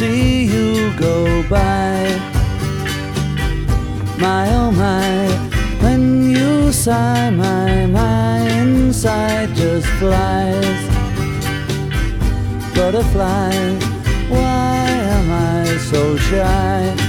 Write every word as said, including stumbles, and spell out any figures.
see you go by. My oh my, when you sigh, my, my inside just flies. Butterfly, why am I so shy?